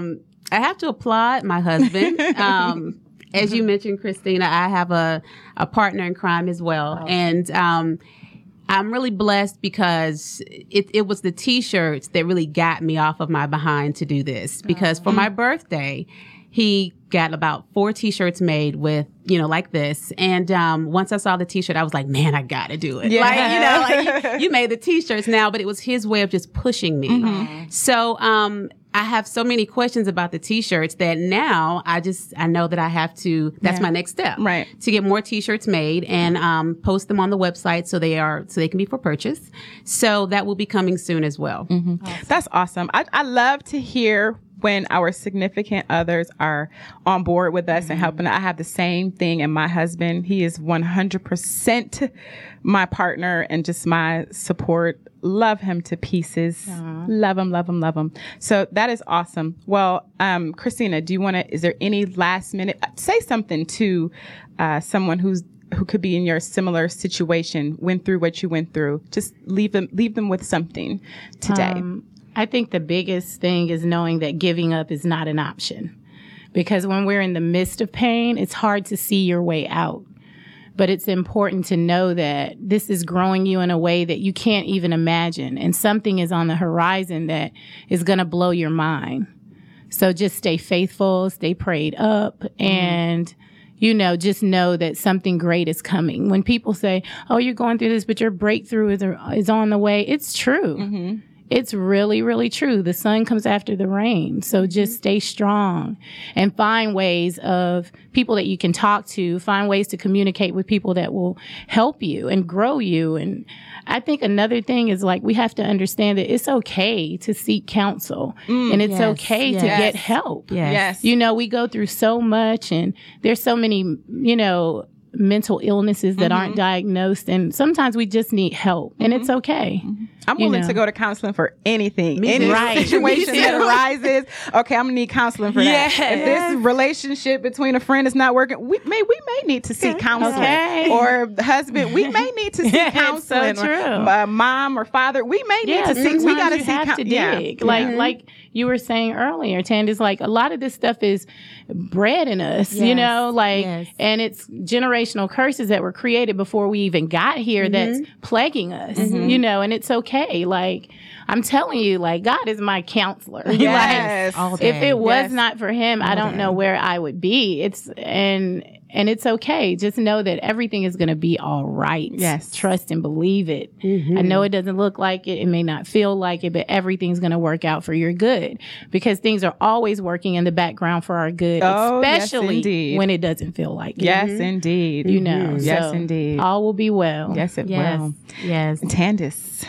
I have to applaud my husband. Um, as you mentioned, Christina, I have a, a partner in crime as well. Oh. And um, I'm really blessed because it, it was the T-shirts that really got me off of my behind to do this. Because oh. for my birthday, he got about four T-shirts made with, you know, like this. And um, once I saw the T-shirt, I was like, man, I got to do it. Yeah. Like, you know, like you, you made the T-shirts now, but it was his way of just pushing me. Mm-hmm. So um, I have so many questions about the T-shirts that now I just, I know that I have to, that's yeah. my next step. Right. To get more T-shirts made and um, post them on the website so they are, so they can be for purchase. So that will be coming soon as well. Mm-hmm. Awesome. That's awesome. I, I love to hear when our significant others are on board with us mm-hmm. and helping. I have the same thing. And my husband, he is one hundred percent my partner and just my support. Love him to pieces. Aww. Love him, love him, love him. So that is awesome. Well, um, Christina, do you want to, is there any last minute, say something to uh, someone who's who could be in your similar situation, went through what you went through? Just leave them, leave them with something today. Um, I think the biggest thing is knowing that giving up is not an option. Because when we're in the midst of pain, it's hard to see your way out. But it's important to know that this is growing you in a way that you can't even imagine. And something is on the horizon that is going to blow your mind. So just stay faithful, stay prayed up, mm-hmm. and, you know, just know that something great is coming. When people say, oh, you're going through this, but your breakthrough is, is on the way, it's true. Mm-hmm. It's really, really true. The sun comes after the rain. So just stay strong and find ways of people that you can talk to, find ways to communicate with people that will help you and grow you. And I think another thing is like, we have to understand that it's okay to seek counsel mm, and it's yes, okay yes. to get help. Yes. yes. You know, we go through so much and there's so many, you know, mental illnesses that mm-hmm. aren't diagnosed, and sometimes we just need help, and mm-hmm. it's okay. Mm-hmm. I'm willing know. to go to counseling for anything, Me any right. situation that arises. Okay, I'm gonna need counseling for yes. that. If this relationship between a friend is not working, we may we may need to seek counseling. Okay. Or husband, we may need to seek yeah, counseling. So true. Or uh, mom or father, we may need yeah, to seek. We gotta you seek have coun- to dig. Yeah. Like mm-hmm. like you were saying earlier, Tanda's like a lot of this stuff is bred in us, yes. you know, like, yes. and it's generational curses that were created before we even got here mm-hmm. that's plaguing us, mm-hmm. you know, and it's okay. Like, I'm telling you, like, God is my counselor. Yes. Like, if it was yes. not for him, All I don't day. know where I would be. It's, and, and it's okay. Just know that everything is going to be all right. Yes. Trust and believe it. Mm-hmm. I know it doesn't look like it. It may not feel like it, but everything's going to work out for your good because things are always working in the background for our good, oh, especially yes, when it doesn't feel like it. Yes, Mm-hmm. indeed. You know, Mm-hmm. so yes, indeed. all will be well. Yes, it yes. will. Yes. Tandis.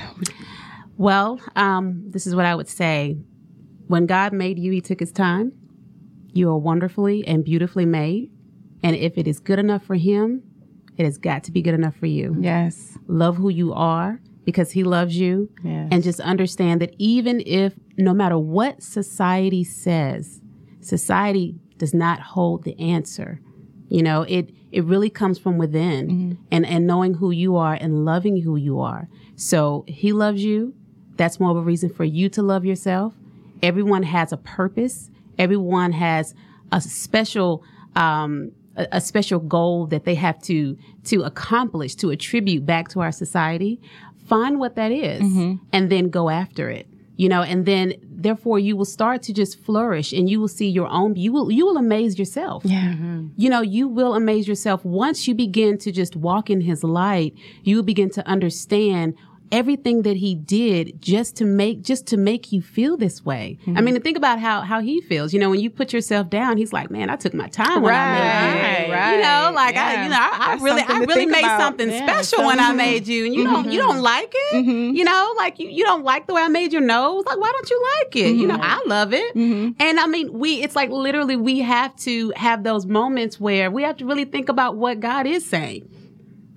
Well, um, this is what I would say. When God made you, he took his time. You are wonderfully and beautifully made. And if it is good enough for him, it has got to be good enough for you. Yes. Love who you are because he loves you. Yes. And just understand that even if, no matter what society says, society does not hold the answer. You know, it, it really comes from within mm-hmm. and, and knowing who you are and loving who you are. So he loves you. That's more of a reason for you to love yourself. Everyone has a purpose. Everyone has a special, um, a, a special goal that they have to, to accomplish, to attribute back to our society. Find what that is mm-hmm. and then go after it. You know, and then therefore you will start to just flourish and you will see your own, you will, you will amaze yourself. Yeah. Mm-hmm. You know, you will amaze yourself. Once you begin to just walk in his light, you will begin to understand everything that he did just to make, just to make you feel this way. Mm-hmm. I mean, to think about how, how he feels, you know, when you put yourself down, he's like, man, I took my time when right, I made you. Right. You know, like yeah. I, you know, I, I really, I really made about. something yeah, special so, when mm-hmm. I made you and you mm-hmm. don't, you don't like it. Mm-hmm. You know, like you, you don't like the way I made your nose. Like, why don't you like it? Mm-hmm. You know, I love it. Mm-hmm. And I mean, we, it's like literally we have to have those moments where we have to really think about what God is saying.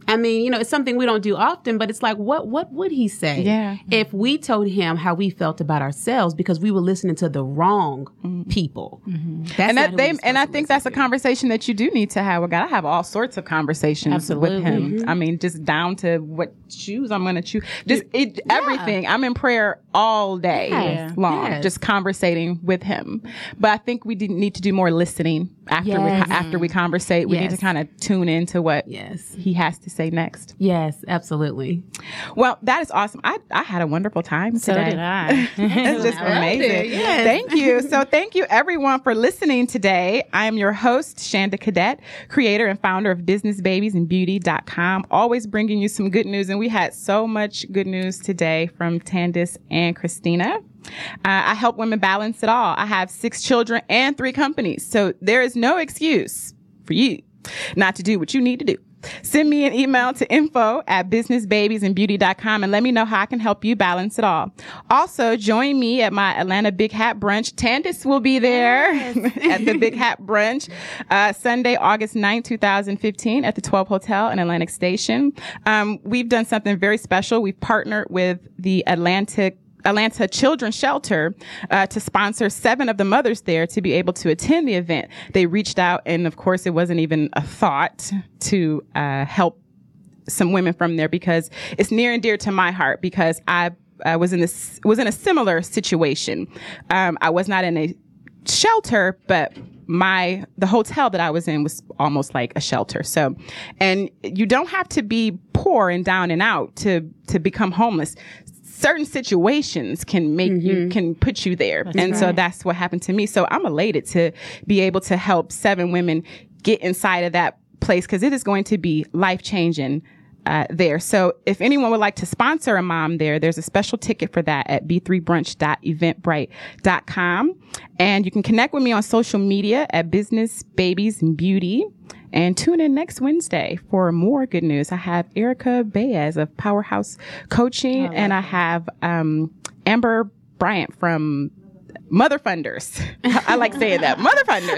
I mean, you know, it's something we don't do often, but it's like, what what would he say Yeah. if we told him how we felt about ourselves because we were listening to the wrong mm-hmm. people? Mm-hmm. That's and not that who they, we're and I supposed to think that's a listen to. conversation that you do need to have with God. I have all sorts of conversations Absolutely. with him. Mm-hmm. I mean, just down to what shoes I'm going to choose. Just it, everything. I'm in prayer all day Yes. long, Yes. just conversating with him. But I think we did need to do more listening after Yes. we after we conversate. We Yes. need to kind of tune into what Yes. he has to say next. Yes, absolutely. Well, that is awesome. I, I had a wonderful time So today. did I. It's just I loved amazing. it, yes. Thank you. So thank you everyone for listening today. I am your host, Shanda Cadet, creator and founder of business babies and beauty dot com, always bringing you some good news. And we had so much good news today from Tandis and Christina. Uh, I help women balance it all. I have six children and three companies. So there is no excuse for you not to do what you need to do. Send me an email to info at business babies and beauty dot com and let me know how I can help you balance it all. Also, join me at my Atlanta Big Hat Brunch. Tandis will be there at the Big Hat Brunch uh, Sunday, August ninth, twenty fifteen at the twelve Hotel in Atlantic Station. Um, we've done something very special. We've partnered with the Atlantic Atlanta Children's Shelter uh, to sponsor seven of the mothers there to be able to attend the event. They reached out, and of course, it wasn't even a thought to uh, help some women from there because it's near and dear to my heart because I uh, was in this was in a similar situation. Um, I was not in a shelter, but my the hotel that I was in was almost like a shelter. So, and you don't have to be poor and down and out to to become homeless. Certain situations can make mm-hmm. you, can put you there. That's and right. So that's what happened to me. So I'm elated to be able to help seven women get inside of that place because it is going to be life-changing uh, there. So if anyone would like to sponsor a mom there, there's a special ticket for that at b three brunch dot eventbrite dot com. And you can connect with me on social media at Business Babies and Beauty. And tune in next Wednesday for more good news. I have Erica Baez of Powerhouse Coaching, and I have um, Amber Bryant from Mother Funders. I like saying that. Mother Funders.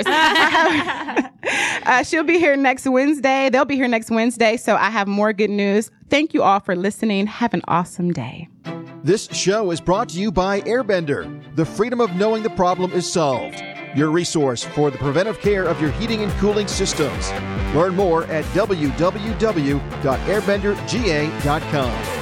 I have, uh, she'll be here next Wednesday. They'll be here next Wednesday. So I have more good news. Thank you all for listening. Have an awesome day. This show is brought to you by Airbender. The freedom of knowing the problem is solved. Your resource for the preventive care of your heating and cooling systems. Learn more at w w w dot airbender g a dot com.